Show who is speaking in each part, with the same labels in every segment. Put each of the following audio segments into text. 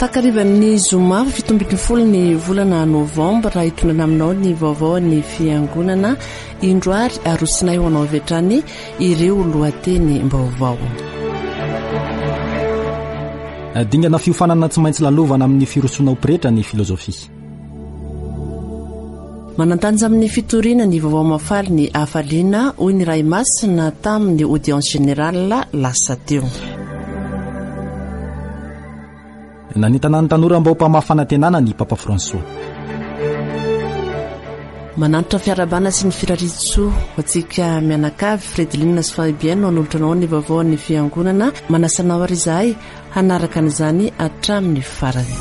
Speaker 1: takarivan'ny zoma fitombin'ny folo ny volana novambra hitonana aminao ny vaovao ny fiangonana indroary arosinay ho anao avetrany ireo lohateny mbaovao.
Speaker 2: Dingana fiofanana tsy maintsy lalovana amin'ny firosona pretra ny filozofia.
Speaker 1: Manantanja amin'ny fitoriana ny vaovao mafaly ny afaliana hoy ny ray masina tamin'ny audience générale lasa teo.
Speaker 2: Nanitanany tanora mba mpamafanantenana ny Papa François.
Speaker 1: Manantra fiarabana sy ny firaritso hoantsika mianakavy Fredilina sy Fabienne anolotranao ny vaovao ny fiangonana manasanao ary izahay hanaraka an'izany hatramin'ny farany.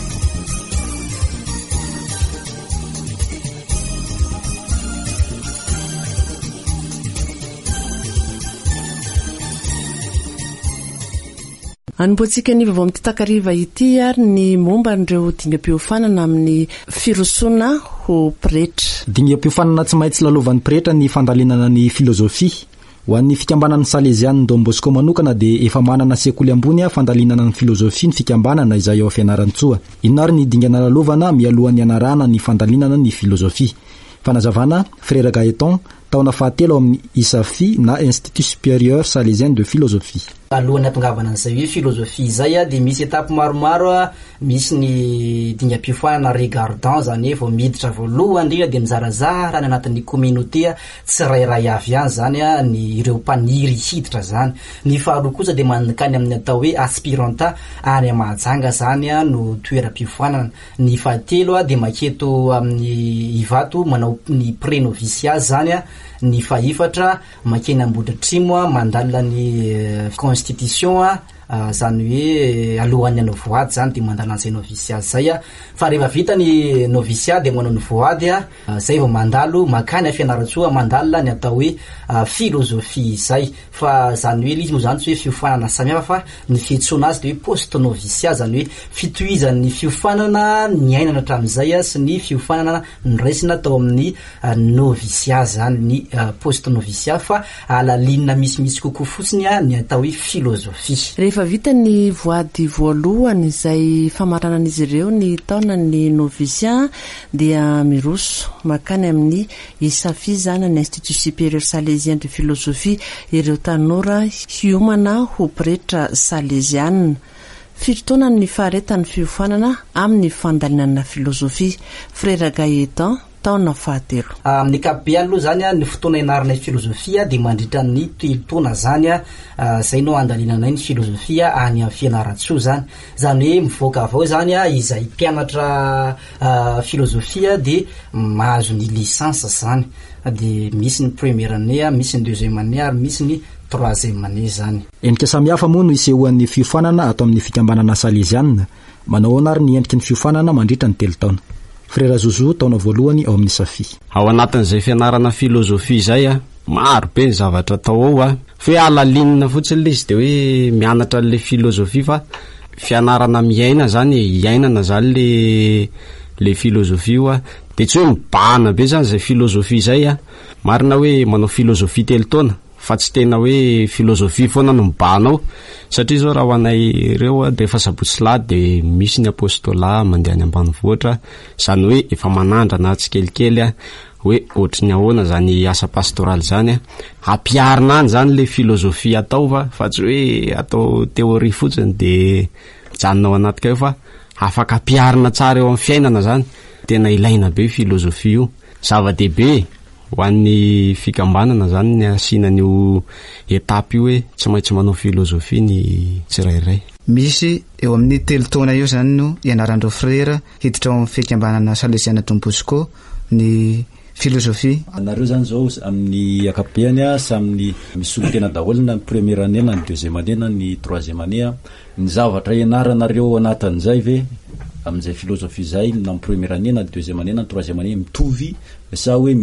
Speaker 1: Anbotsika ny vaovao mititakariva ity ary ny momba n'ireo dingam-piofanana amin'ny firosona ho pretra.
Speaker 2: Dingam-piofanana tsy maintsy lalovan'ny pretra ny fandalinana ny filozofia. Ho an'ny fikambanan'ny Salesianina Don Bosco manokana dia efa manana sekoly ambony fandalinana ny filozofia ny fikambanana izay ao fianarantsoa. Inona ary ny dingana lalovana mialohan'ny anarana ny fandalinana ny filozofia. Fanazavana Frère Gaëtan taona fahatelo amin'ny ISAFI na Institut Supérieur Salésien de Philosophie.
Speaker 3: Alohan'ny atongavana an'izay hoe filozofia izay dia misy etape maromaro, misy ny dingam-piofanana regardant zany hoe vao miditra voalohany indrindra dia mizarazara ny anatin'ny communauté tsirairay avy ihany zany ny ireo mpaniry hiditra zany. Ny faharoa kosa dia mankany amin'ny atao hoe aspiranta any Mahajanga zany no toeram-piofanana. Ny fahatelo dia maketo amin'ny Ivato manao ny pré-noviciat zany. Ny fahefatra makeny Ambohidratrimo mandalina ny constitution zany hoe alohan'ny hanao voady zany dia mandalina an'izay noviciat zay fa rehefa vita ny noviciat dia manao ny voady zay vao mandalo makany fianaratsoa mandalina ny atao hoe filozofia izay. Fa zany hoe izy moa zany tsy hoe fiofanana samihafa fa ny fiantsoana azy dia hoe post noviciat zany hoe fitohizan'ny fiofanana ny ainana hatramin'izay sy ny fiofanana niraisina tao amin'ny noviciat zany ny post noviciat fa alalinina misimisy kokoa fotsiny ny atao hoe filozofia.
Speaker 1: Rehefa vita ny voady voalohany izay famaranan'izy ireo ny taona ny noviciat dia miroso makany amin'ny ISAFI zany ny Institut Supérieur Salésien de Philosophie ireo tanora hiomana ho pretra Salésianina. Fitotoana ny faharetan'ny fiofanana amin'ny fandalinana filozofia. Frère Gaëtan taona fahatelo.
Speaker 3: Amin'ny ankapobeny aloha zany ny fotoana ianarana filozofia dia mandritra ny telo-taona zany zay no andalinana ny filozofia any amin'ny fianaratsoa zany. Zany hoe mivoaka avao zany izay mpianatra filozofia dia mahazo ny licence zany. Dia misy ny première année, misy ny deuxième année ary misy ny troisième année zany.
Speaker 2: Endrika samihafa moa no isehoan'ny fiofanana atao amin'ny fikambanana Salesianina. Manao ahoana ary ny endriky ny fiofanana mandritra ny telo taona. Frère Zouzou taona voalohany ao amin'ny Safi.
Speaker 4: Ao anatin'izay fianarana filozofia izay maro be ny zavatra atao ao fa alalinina fotsiny ilay izy dia hoe mianatra le filozofia fa fianarana miaina zany iainana zany le filozofia io dia tsy hoe mibahana be zany izay filozofia izay marina hoe manao filozofia telo taona fa tsy tena hoe filozofia foana no mibahanao satria zao raha ho anay ireo dia efa sabotsy lahy dia misy ny apostolat mandeha any ambanivohitra zany hoe efa manandra na tsikelikely hoe ohatry ny ahoana zany asa pastoraly zany ampiarina any zany le filozofia atao fa tsy hoe atao teoria fotsiny dia janonao anatika eo fa afaka ampiarina tsara eo amin'ny fiainana zany. Tena ilaina be filozofia io, zava-dehibe ho an'ny fikambanana zany ny asinan'io etapy io hoe tsy maintsy manao filozofia ny tsirairay.
Speaker 5: Misy eo amin'ny telo taona eo zany no ianarandreo frère hiditra ao amin'ny fikambanana Salesiana Don Bosco ny filozofia.
Speaker 6: Anareo zany zao amin'ny akapobeny samy misolo tena daholo na ny première année na ny deuxième année na ny troisième année ny zavatra ianaranareo anatin'izay ve amin'izay filozofia zay na ny première année na ny deuxième année na ny troisième année mitovy sa hoe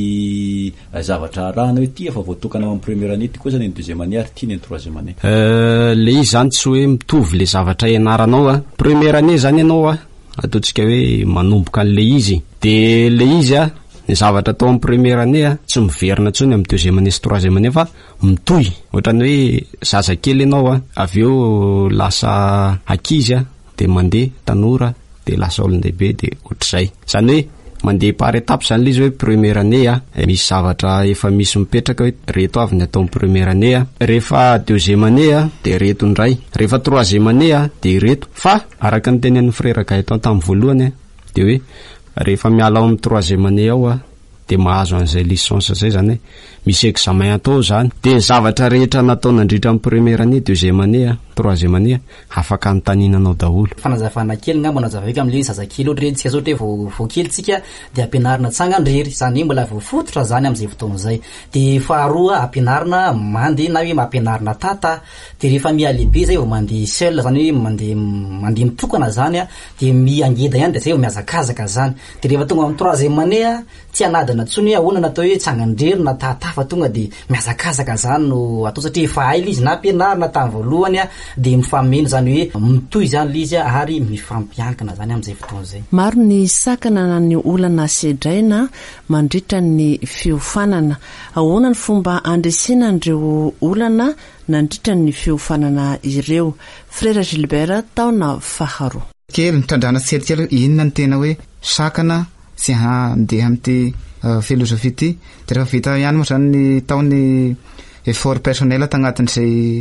Speaker 6: misy zavatra arahana hoe ty efa voatokana amin'ny première année ty kosa ny deuxième année ary ty ny troisième année.
Speaker 4: Le izy zany tsy hoe mitovy le zavatra ianaranao première année zany ianao ataontsika hoe manomboka an'le izy de le izy ny zavatra atao amin'ny première année tsy miverina tsony amin'ny deuxième année sy troisième année fa mitohy ohatrany hoe zazakely ianao avy eo lasa akizy de mandeha tanora de lasa olondehibe de ohatr'izay. Zany hoe mandeha par étape zany le izy hoe première année misy zavatra efa misy mipetraka hoe reto avy ny atao amin'ny première année rehefa deuxième année de reto ndray, rehefa troisième année de reto. Fa araka ny tenenin'ny frère Gaëtan tamin'ny voalohany de hoe rehefa miala ao amin'ny troisième année ao de mahazo an'izay licence zay zany hoe misy examen atao zany, de zavatra rehetra natao nandritra amin'ny première année, deuxième année, troisième année afaka anotaninanao daholo.
Speaker 3: Fanazavana kely ngamba nazava eky am'le zazakely ohatry tsika zao hoe vao kely tsika de ampianarina tsangandrery, zany mbola voafototra zany am'izay fotoana zay. De faharoa ampianarina mandeha na hoe mampianarina tata, de rehefa mialehibe zay vao mandeha seul, zany hoe mandeha mitokana zany de miangeda ihany de zay vao miazakazaka zany. De rehefa tonga amin'ny troisième année tsy anadana tsony ahoana natao hoe tsangandrery na tata fa tonga de miazakazaka zany no atao satria efa haila izy na ampianarina tamin'ny voalohany de mifameno, zany hoe mitoy zany le izy ary mifampiankina zany am'izay fotoana zay.
Speaker 1: Maro ny sakana na ny olana sedraina mandritra ny fiofanana. Ahoana ny fomba andresina an'ireo olana nandritra ny fiofanana ireo? Frère Gilbert taona faharoa.
Speaker 5: Kely mitandrana tselykely inona ny tena hoe sakana sy handeha am'ty filosofie ty, de rehefa vita ihany moa zany ny taony effort personnel tagnatin'izay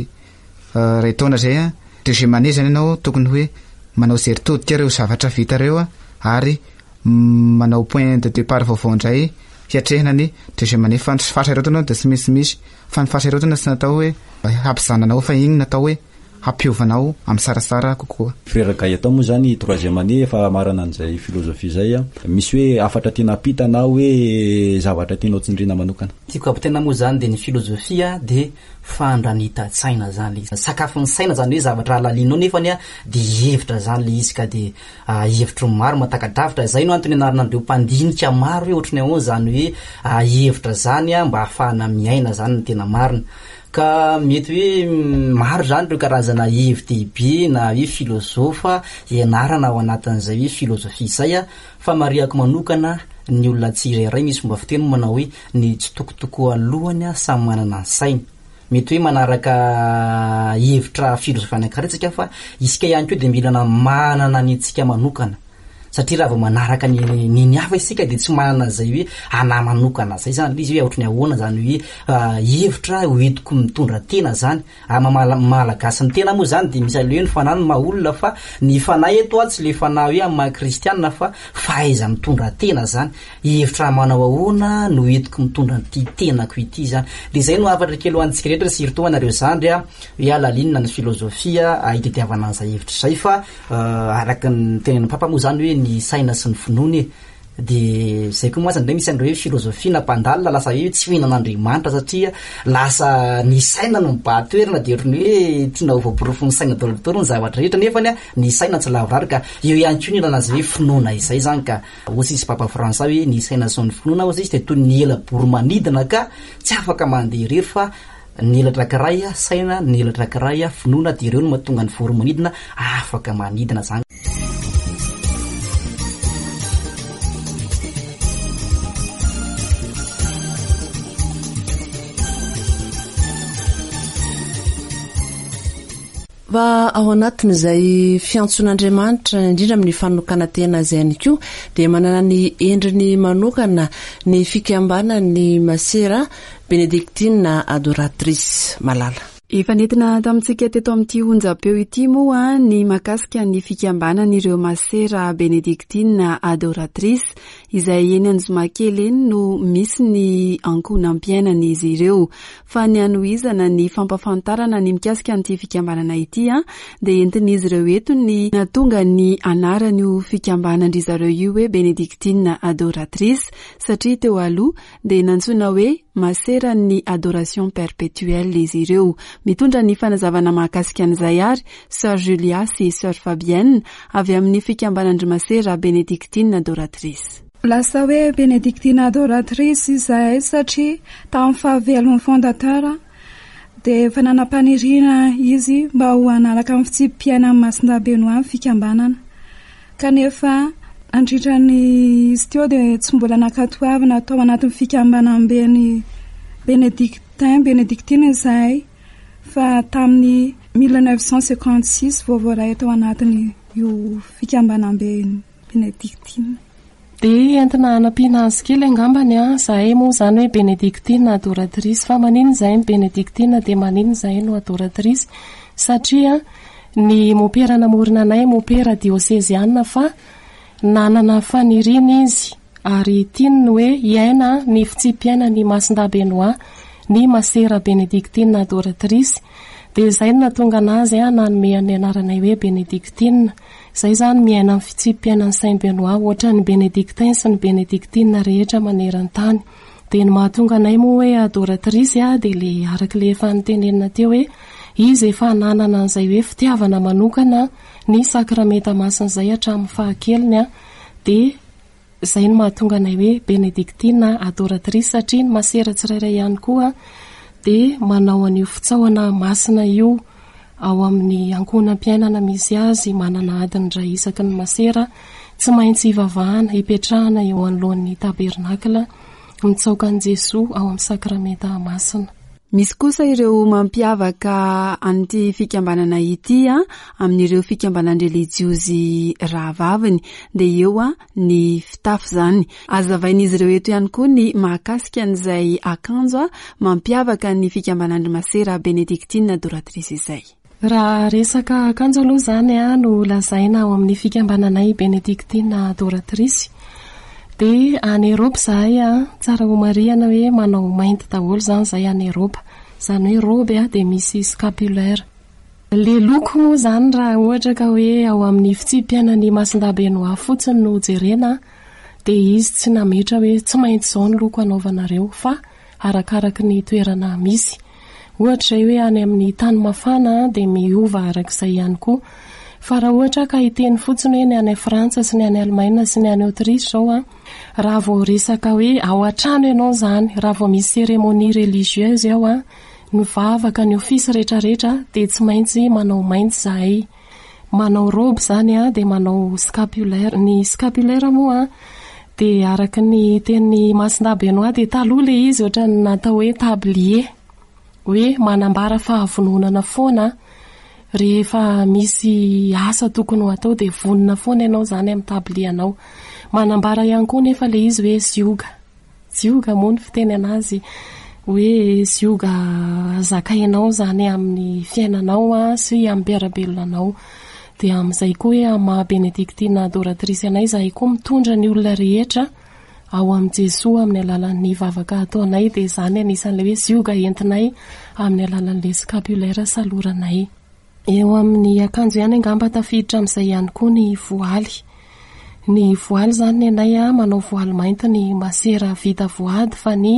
Speaker 5: ray taona zay deuxième année zany ianao tokony hoe manao zeritodika reo zavatra vita reo ary manao point de départ vaovao ndray hiatrehina ny deuxième année. Fa fahasahiratana de tsy misy fa ny fahasahiratana tsy natao hoe hampizananao fa igny natao hoe hampiovanao amin'ny sarasara kokoa.
Speaker 6: Frère Gaëtan moa zany troisième année efa marana an'izay philosophie zay misy hoe afatra tiana apita na hoe zavatra tianao tsindrina manokana.
Speaker 3: Tiako apitena moa zany de ny philosophie de fandranita-tsaina zany le sakafon'ny saina, zany hoe zavatra alalinao nefany de hevitra zany le izy ka de hevitra maro matakadravitra. Zay no antony anarana andreo mpandinika maro hoe ohatrany ahoana zany hoe hevitra zany mba ahafahana miaina zany ny tena marina. Ka mety hoe maro zany reo karazana hevin-dehibe na hoe filozofa ianarana ao anatin'izay hoe filosophie zay fa mariako manokana ny olona tsirairay misy fomba fiteny manao hoe ny tsy tokotoko alohany samy manana ny sainy. Mety hoe manaraka hevitra filosofia anankiray fa isika ihany koa de milana manana ny tsika manokana, satria raha vao manaraka ny hafa isika de tsy manana zay hoe ana manokana zay zany izy hoe ohatrany ahoana zany hoe hevitra hoentiko mitondra tena zany malagasy ny tena moa zany de misy aleho ny fanahy ny maolona fa ny fanahy eto tsy le fanahy hoe amin'ny maha kristianina fa fahaiza mitondra tena zany, hevitra manao ahoana no entiko mitondra ty tenako ity zany. De zay no afatra kely ho antsika rehetra surtout anareo zandry hoe alalinina ny filosofia hitetiavana an'izay hevitra zay fa araka ny tenen'ny papa moa zany hoe ny saina sy ny finoany de zay koa moa misy andreo hoe filosofia nampandalina lasa hoe tsy fihinan'Andriamanitra satria lasa ny saina no mibahatoerana de ohatrany hoe tiana ho voaporofo ny saina dolomitoro ny zavatra rehetra nefany ny saina tsy lavorary ka eo ihany koa ny ilana azy hoe finoana izay zany. Ka ohatsy izy papa François hoe ny saina sy ny finoana ohatsy izy de toy ny ela-bory manidina ka tsy afaka mandeha irery fa ny elatra kiray saina, ny elatra kiray finoana de ireo no mahatonga ny vory manidina afaka manidina zany.
Speaker 1: Va ao anatin'izay fiantson'Andriamanitra indrindra amin'ny fanokana tena zay ihany koa de manana ny endriny manokana ny fikambanany masera Benedictine adoratrice Malala.
Speaker 7: Efa nentina tamintsika teto amin'ity onjam-peo ity moa ny makasika ny fikambanan'ireo masera Benedictine adoratrice izay eny Anjomakely eny no misy ny ankonam-piainana izy ireo, fa ny anohizana ny fampafantarana ny mikasika an'ity fikambanana ity de entin'izy ireo eto ny natonga ny anaran'io fikambanandry zareo io hoe Benedictine adoratrice satria teo aloha de nantsona hoe masera ny adoration perpétuelle izy ireo. Mitondra ny fanazavana mahakasika an'izay ary Sœur Julia sy Sœur Fabienne avy amin'ny fikambanandry masera Benedictine adoratrice.
Speaker 8: Lasa hoe Benedictine adoratrice izay satria tamin'ny fahavelon'ny fondateur de fananam-paniriana izy mba ho analaka amin'ny fitsim-piainana Masinda Benoît fikambanana. Kanefa andritrany izy teo de tsy mbola nakatoavana tao anatin'ny fikambanam-beny Benedictine izay fa tamin'ny 1956 voavoray tao anatin'ny io fikambanambe benedictine.
Speaker 9: De entina anampiana azy kely angambany zahay moa zany hoe benedictine adoratrice fa manino zay benedictine de manino zay no adoratrice satria ny mopera namorina anay mopera diocésiana fa nanana faniriny izy ary tiany hoe iaina ny fitsipiaina ny Masindabenoi ny masera benedictine adoratrice de zay no natonga anazy nanome ny anaranay hoe benedictine. Zay zany miaina amin'ny fitsipiainan'ny Saint Benoît ohatra ny benedictin sy ny benedictine rehetra maneran-tany. De ny mahatonga anay moa hoe adoratrice de le araka le efa nitenenina teo hoe izy efa nanana an'izay hoe fitiavana manokana ny sakramenta masin'izay hatramin'ny fahakeliny de zay no mahatonga anay hoe benedictine adoratrice satria ny masera tsirairay ihany koa de manao an'io fitsaoana masina io ao amin'ny ankonam-piainana misy azy manana adiny ray isaky ny masera tsy maintsy ivavahana hipetrahana eo anoloan'ny tabernakla mitsaokan'i Jesoa ao amin'ny sakramenta masina.
Speaker 7: Misy kosa ireo mampiavaka an'ity fikambanana ity amin'ireo fikambanana religiosy rahavaviny de eo ny fitafy zany. Azavain'izy ireo eto ihany koa ny mahakasika an'izay akanjo mampiavaka ny fikambanana masera benedictine adoratrice izay.
Speaker 9: Raha resaka akanjo aloha zany no lazaina ao amin'ny fikambananay benedictine adoratrice de any Europe zahay tsara homariana hoe manao mainty daholo zany zay any Europe zany hoe robe de misy scapulaire. Le loko moa zany raha ohatra ka hoe ao amin'ny fitsipiainan'ny Masindabenoi fotsiny no jerena de izy tsy nametra hoe tsy maintsy zao ny loko anaovanareo fa arakaraka ny toerana misy. Ohatra zay hoe any amin'ny tany mafana de miova arak'izay ihany koa. Fa raha ohatra ka hiteny fotsiny hoe ny any Frantsa sy ny any Allemagne sy ny any Autriche zao raha vao resaka hoe ao an-trano ianao zany raha vao misy cérémonie religieuse ao mivavaka ny ofisy rehetrarehetra de tsy maintsy manao mainty zahay, manao robe zany de manao scapulaire. Ny scapulaire moa de araka ny teny Masindabenoi de taloha le izy ohatra ny natao hoe tablier hoe manambara fahavononana foana rehefa misy asa tokony ho atao de vonona foana ianao zany amin'ny tablianao. Manambara ihany koa nefa le izy hoe zioga moa ny fiteny anazy hoe zioga zakainao zany amin'ny fiainanao sy amin'ny mpiarabelonanao. De amin'izay koa hoe maha benedictine adoratrice anay zahay koa mitondra ny olona rehetra ao amin'ny Jesoa amin'ny alalan'ny vavaka ataonay de zany anisan'le hoe zioga entinay amin'ny alalan'le scapulaire saloranay. Eo amin'ny akanjo ihany angamba tafiditra amin'izay ihany koa ny voaly. Ny voaly zany anay manao voaly mainty ny masera vita voady fa ny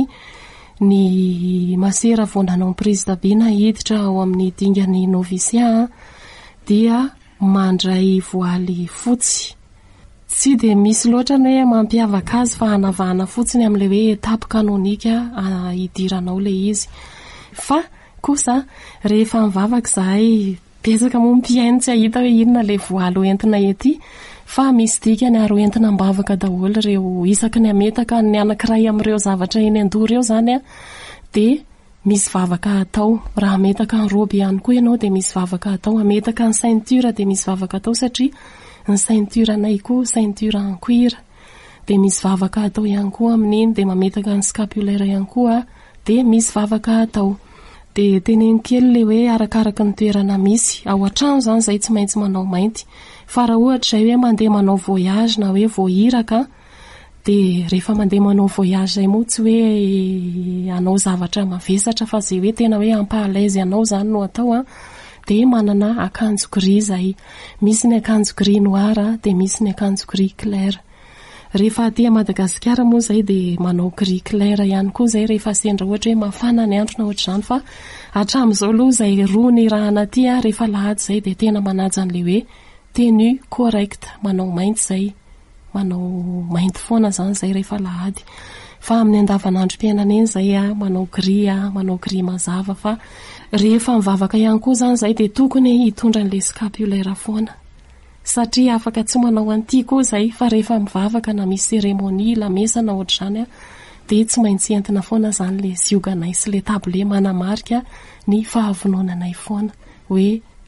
Speaker 9: masera vao nanao prise d'habit hiditra ao amin'ny dingany novisia dia mandray voaly fotsy. Tsy de misy loatra ny hoe mampiavaka azy fa hanavahana fotsiny amin'le hoe etape kanonika hidiranao le izy. Fa kosa rehefa mivavaka zahay betsaka moa mpiaino tsy ahita hoe inona le voaly hoentina ety fa misy dikany ary hoentina mbavaka daholo reo isaky ny ametaka ny anankiray amin'ireo zavatra eny an-doha reo zany de misy vavaka atao. Raha ametaka ny robe ihany koa ianao de misy vavaka atao, ametaka ny ceinture de misy vavaka atao satria ny ceinture anay koa ceinture en cuir de misy vavaka atao ihany koa amin'iny de mametaka ny scapulaire ihany koa de misy vavaka atao. De teneny kely le hoe arakaraka ny toerana misy ao an-trano zany zay tsy maintsy manao mainty fa raha ohatra zay hoe mandeha manao voyage na hoe voahiraka de rehefa mandeha manao voyage zay moa tsy hoe anao zavatra mavesatra fa zay hoe tena hoe ampahalaise anao zany no atao de manana akanjo gris zay. Misy ny akanjo gris noir de misy ny akanjo gris clair. Rehefa aty Madagasikara moa zay de manao gris clair ihany koa zay rehefa sendra ohatra hoe mafana ny andro na ohatra zany fa hatramin'izao aloha zay roa ny rahana aty rehefa lahady zay de tena manaja an'le hoe tenue correct manao mainty zay, manao mainty foana zany zay rehefa lahady. Fa amin'ny andavanandrom-piainana eny zay manao gris mazava fa rehefa mivavaka ihany koa zany zay de tokony hitondra an'le scapulaire foana satria afaka tsy manao an'ity koa zay fa rehefa mivavaka na misy cérémonie lamesa na ohatra zany de tsy maintsy entina foana zany le zioganay sy le tablier manamarika ny fahavononanay foana hoe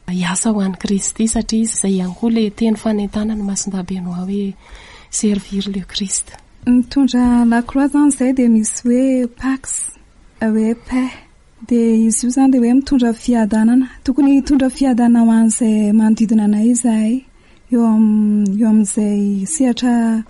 Speaker 9: iasa ho an'ny Kristy satria izy izay ihany koa le teny fanentana ny masindabenao hoe servir le Krista.
Speaker 8: Mitondra lacroix zany izay dia misy hoe pax hoe paix dia izy io zany dia hoe mitondra fiadanana, tokony hitondra fiadanana ho an'izay manodidina anay izahay eo amin'izay sehatra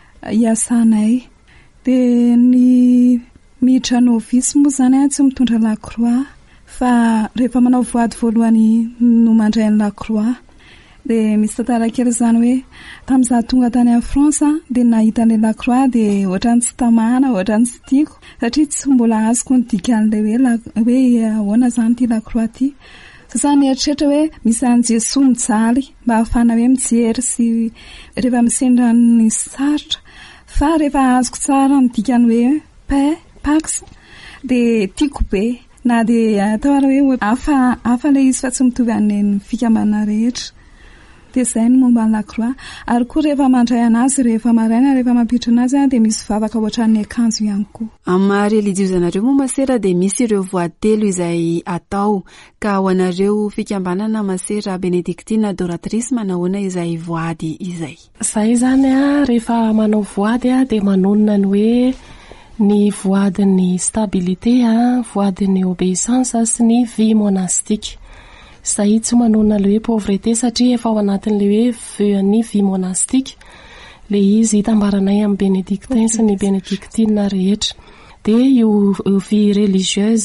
Speaker 8: iasanay. Dia ny miditra novice moa zany tsy mitondra lacroix fa rehefa manao voady voalohany no mandray ny lacroix. Dia misy tantara kely zany hoe tamin'izaho tonga tany amin'ny France dia nahita ny lacroix dia ohatrany tsy tamahana, ohatrany tsy tiako satria tsy mbola azoko ny dikan'ilay hoe ahoana zany ity lacroix ity. Fa ny eritreritra hoe misy an'i Jesoa mijaly mba ahafahana hoe mijery sy rehefa misendra ny sarotra. Fa rehefa azoko tsara ny dikany hoe pax dia tiako be. Na dia atao hoe hafa ilay izy fa tsy mitovy amin'ny fikambanana rehetra. Dia izay no momba ny lacroix. Ary koa rehefa mandray anazy rehefa maraina rehefa mampiditra anazy dia misy vavaka ohatran'ny akanjo ihany koa.
Speaker 7: Amin'ny maha-relijiozanareo moa masera dia misy ireo voatelo izay atao ka ho anareo fikambanana masera Benedictine Adoratrice manahoana izay voady izay.
Speaker 9: Izay zany rehefa manao voady dia manonona ny hoe ny voadin'ny stabilité, voadin'ny obéissance sy ny vie monastique. Izay tsy manonona le hoe pauvreté satria efa ao anatin'le hoe feuan'ny vie monastique le izy hitambaranay amin'ny Benedictin sy ny Benedictine rehetra. Dia io vie religieuse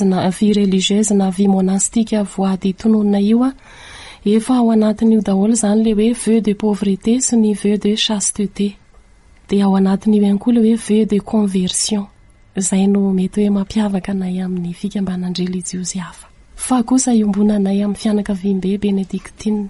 Speaker 9: na vie monastique voady tononona io efa ao anatin'io daholo zany le hoe vœu de pauvreté sy ny vœu de chasteté. Dia ao anatin'io ihany koa le hoe vœu de conversion. Izay no mety hoe mampiavaka anay amin'ny fikambanana religiosy hafa. Fa kosa iombonanay amin'ny fianakaviam-be Benedictine.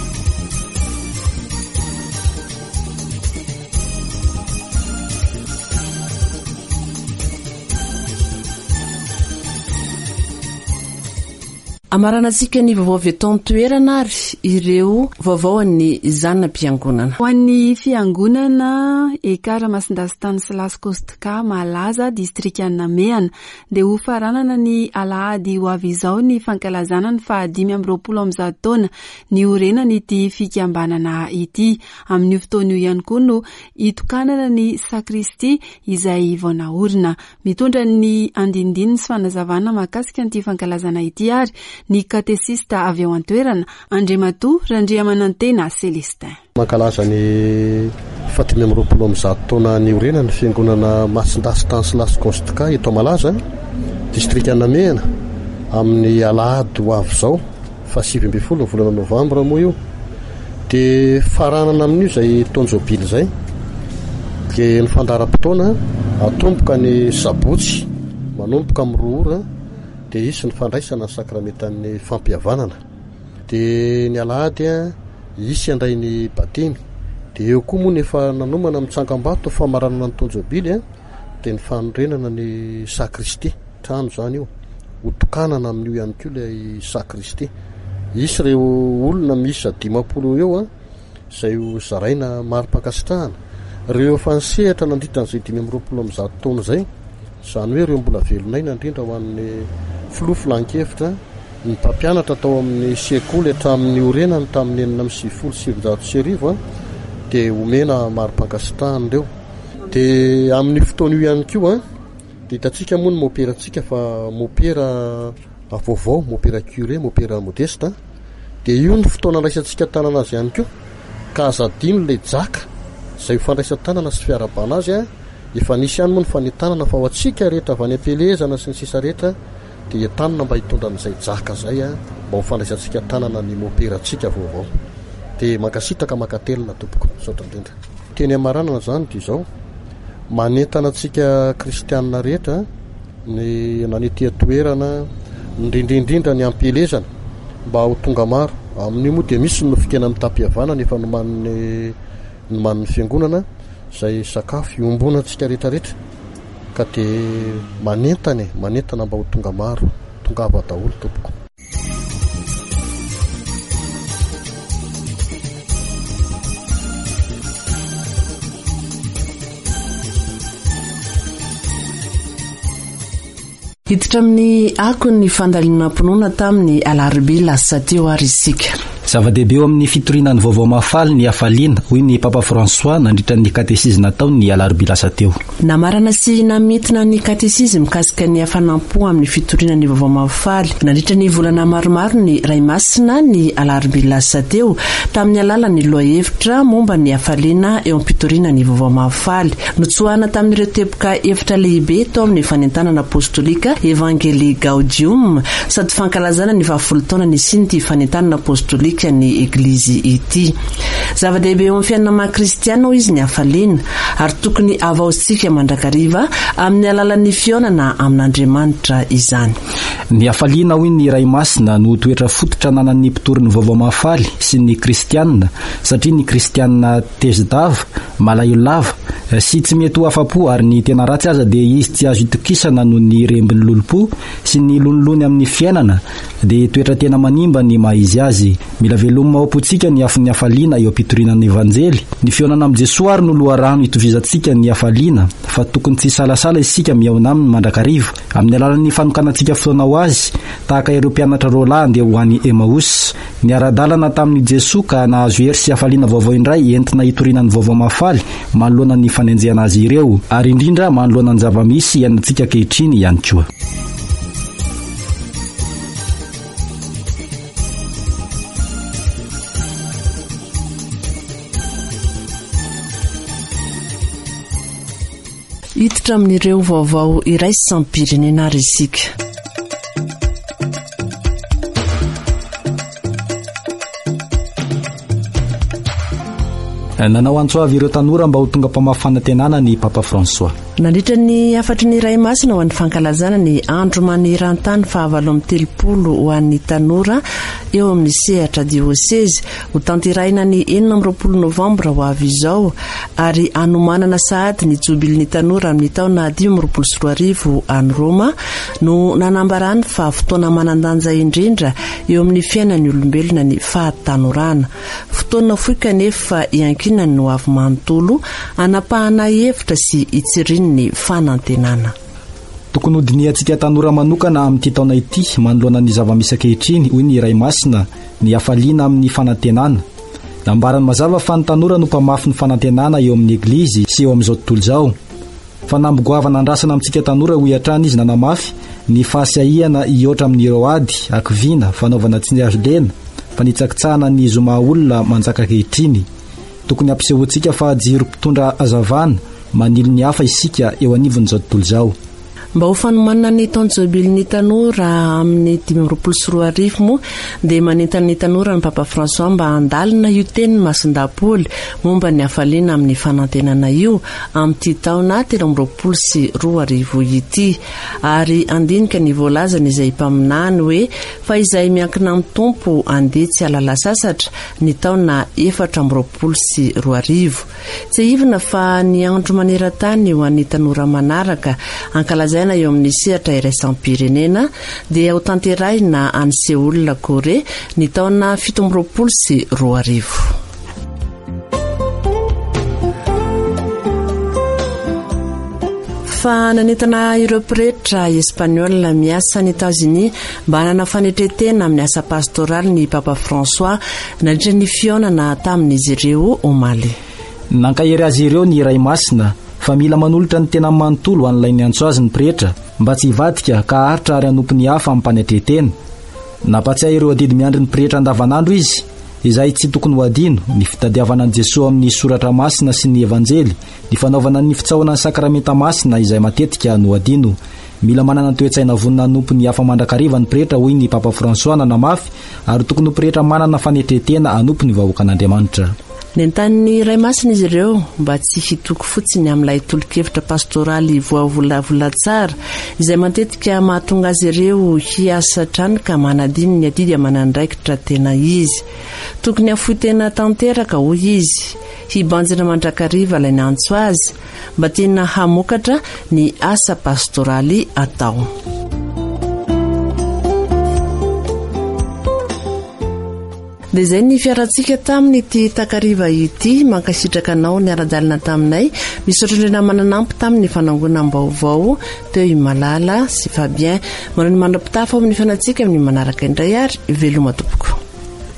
Speaker 1: Amaranantsika ny vaovao avy eto an-toerana ary ireo vaovao an'ny zanam-piangonana.
Speaker 7: Ho an'ny fiangonana Ekara Masindasy Stanislas Kostka malaza distrikanina Mehana dia ho faranana ny alahady ho avy izao ny fankalazana ny 520 taona ny orenany ity fikambanana ity. Amin'ny fotoana io ihany koa no hitokanana ny sakristy izay vao naorina. Mitondra ny andindininy sy fanazavana mahakasika an'ity fankalazana ity ary ny katesista avy ao an-toerana Andriamatoa Randriamanantena Celestin.
Speaker 10: Mankalaza ny 520 taona ny orena ny fiangonana Masindasy Stanislas Kostka eto Malaza distrikana Mehana amin'ny alahady ho avy zao 7 volana Novambra moa io dia faranana amin'io zay tonjobily zay dia ny fandaram-potoana atomboka ny sabotsy manomboka amin'ny 2 ora dia isy ny fandraisana ny sakramentan'ny fampihavanana. Dia ny alahady isy andray ny batimy. Dia eo koa moa nefa nanomana mitsangam-bato famaranana ny tonjobily dia ny fanorenana ny sakristy trano zany io hotokanana amin'io ihany koa ilay sakristy. Isy ireo olona misy 50 eo izay ho zaraina mari-pankasitrahana. Ireo fansehatra nandritran'izay 520 taona zay izany hoe ireo mbola velonaina indrindra ho an'ny filofilan-kevitra ny mpampianatra tao amin'ny sekoly hatramin'ny orenany tamin'ny 1990 dia omena mari-pankasitrahana ireo. Dia amin'ny fotoana io ihany koa dia hitantsika moa ny moperatsika fa mopera vaovao, mopera curé, mopera modeste dia io ny fotoana andraisantsika tanana azy ihany koa ka azadino ilay jaka izay fandraisan-tanana sy fiarabana azy efa nisy ihany moa ny fanentanana fa ho antsika rehetra avy any am-pelezana sy ny sisa rehetra dia entanana mba hitondra n'izay jaka zay mba ho fandraisantsika tanana ny moperatsika vaovao. Dia mankasitraka makatelina tompoko saotra indrindra. Teny amaranana zany dia izao manentana antsika kristianina rehetra ny nanety toerana indrindrindrindra ny ampelezana mba ho tonga maro amin'io moa dia misy ny nofikena amin'ny tampihavanana efa noman'ny fiangonana izay sakafo iombonantsika rehetrarehetra ka dia manentana mba ho tonga maro tongava daholo tompoko.
Speaker 1: hiditra amin'ny ako ny fandalina mponona tamin'ny alarobia lasa teo ary isika.
Speaker 2: Zava-dehibe eo amin'ny fitorinan'ny vaovao mahafaly ny hafaliana hoy ny Papa François nandritra ny katesizina tao ny alarobia lasa teo.
Speaker 1: Namarana sy namitina ny katesizma mikasika ny hafanampo amin'ny fitorinan'ny vaovao mahafaly nandritra ny volana maromaro ny Ray Masina ny alarobia lasa teo tamin'ny alalan'ny lohahevitra momba ny hafaliana eo am-pitorinan'ny vaovao mahafaly notsoahana tamin'ireo teboka efitra lehibe tao amin'ny fanentanana apostolika Evangelii Gaudium sady fankalazana ny 20 taona ny sinty fanentanana apostolika ny eglizy ity. Zava-dehibe eo amin'ny fiainana maha-kristiana izy ny hafaliana ary tokony avaosika mandrakariva amin'ny alalan'ny fionana amin'Andriamanitra izany.
Speaker 2: Ny hafaliana hoy ny Ray Masina no toetra fototra nanan'ny mpitorin'ny vaovao mahafaly sy ny kristianina satria ny kristianina tezidava, malayo lava sy tsy mety ho afa-po ary ny tena ratsy aza dia izy tsy azo itokisana noho ny rembin'ny lolopo sy ny lonilony amin'ny fiainana dia toetra tena manimba ny maha-izy azy. Mila velomina maopontsika ny afon'ny hafaliana eo am-pitorinan'ny evanjely. Ny fionana amin'ny Jesosy ary no loharano itovizantsika ny hafaliana fa tokony tsy salasala isika miaona aminy mandrakariva amin'ny alalan'ny fanokanantsika fotoana ho azy tahaka ireo mpianatra roalahy andeha ho an'i Emmaus. Ny ara-dalana tamin'ny Jesosy ka nahazo hery sy hafaliana vaovao indray entina hitorinan'ny vaovao mahafaly manoloana ny fanenjehana azy ireo ary indrindra manoloana ny zava-misy iainantsika ankehitriny ihany koa.
Speaker 1: Hiditra amin'ireo vaovao iray sampirenena ary isika.
Speaker 2: Nanao antsoavy ireo tanora mba ho tonga mpamafanantenana ny Papa François.
Speaker 1: Nandritra ny afatry ny Ray Masina ho an'ny fankalazana ny andro maneran-tany 730 ho an'ny tanora eo amin'ny sehatra diocese ho tanterahina ny 19 novambra ho avy izao ary anomanana sahady ny jobilin'ny tanora amin'ny taona 2024 any Roma no nanambarany fa fotoana manandanja indrindra eo amin'ny fiainan'ny olombelona ny fahatanorana. Fotoana fohy kanefa iankina no avy manontolo anapahana hevitra sy itsiriny ny fanantenana.
Speaker 2: Tokony hodiniantsika tanora manokana amin'ity taona ity manoloana ny zava-misy ankehitriny hoy ny Ray Masina ny hafaliana amin'ny fanantenana. Nambarany mazava fa ny tanora no mpamafy ny fanantenana eo amin'ny eglizy sy eo amin'izao tontolo izao. Fa nambogoavana andrasana amintsika tanora ho iatrany izy nanamafy ny fahasiahihana ioatra amin'ireo ady akivina fanaovana tsy azo lena fa nitsakitsahana ny zoma olona manjaka ankehitriny. Tokony ampisehoantsika fa jiro mpitondra azavana manilo ny hafa isika eo anivon'izao tontolo izao.
Speaker 1: Mba ho fanomanana ny taonjobilin'ny tanora amin'ny 2024 moa dia manentana ny tanora ny Papa François mba handalina io teny masindapoly momba ny hafaliana amin'ny fanantenana io amin'ity taona 2024 ity ary andinika ny voalazana izay mpaminany hoe fa izay miankina amin'ny tompo andeha tsy alala sasatra ny taona 2024. Tsy ivona fa ny andro maneran-tany ho an'ny tanora manaraka ankalazaina eo amin'ny sehatra iray sampirenena dia ho tanterahina any Seoul Kore ny taona 2024. Fa nanentana ireo pretra Espaniola miasa ny États-Unis mba hanana fanetretena amin'ny asa pastoraly ny Papa François nandritra ny fionana tamin'izy ireo au Mali.
Speaker 2: Nankahery azy ireo ny Ray Masina fa mila manolotra ny tena manontolo an'ilay antso azy ny pretra mba tsy hivadika ka haritra ary anompo ny hafa amin'ny mpanetretena. Nampatsiahy ireo adidy miandry ny pretra andavanandro izy izay tsy tokony ho adino ny fitadiavana an'i Jesosy amin'ny soratra masina sy ny evanjely, ny fanaovana ny fitsahoana ny sakramenta masina izay matetika no adino. Mila manana toe-tsaina vonina anompo ny hafa mandrakariva ny pretra hoy ny Papa François nanamafy ary tokony ho pretra manana fanetretena anompo ny vahoaka an'Andriamanitra.
Speaker 1: Nentan'ny Ray Masina izy ireo mba tsy hitoko fotsiny amin'ilay tolo-kevitra pastoraly voavolavola tsara izay matetika mahatonga azy ireo hiasa trano ka manadiny ny adidy amanandraikitra tena izy. Tokony afoy tena tanteraka hoy izy hibanjina mandrakariva ilay nantso azy mba tena hamokatra ny asa pastoraly atao. dia izay ny fiarantsika taminy ity takariva ity mankasitraka anao ny ara-dalina taminay misaotra indray namananampy tamin'ny fanangonana baovao teo Imalala sy Fabien manao ny mandrapitafa ao amin'ny fianantsika amin'ny manaraka indray ary veloma tompoko.